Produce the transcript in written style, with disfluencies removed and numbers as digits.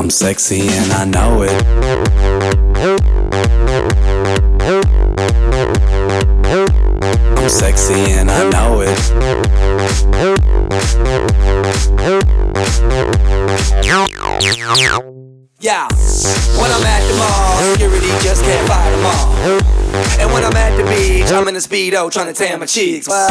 I'm sexy and I know it. I'm sexy and I know it. Yeah, when I'm at the mall, security just can't fight them all. And when I'm at the beach, I'm in a Speedo trying to tan my cheeks.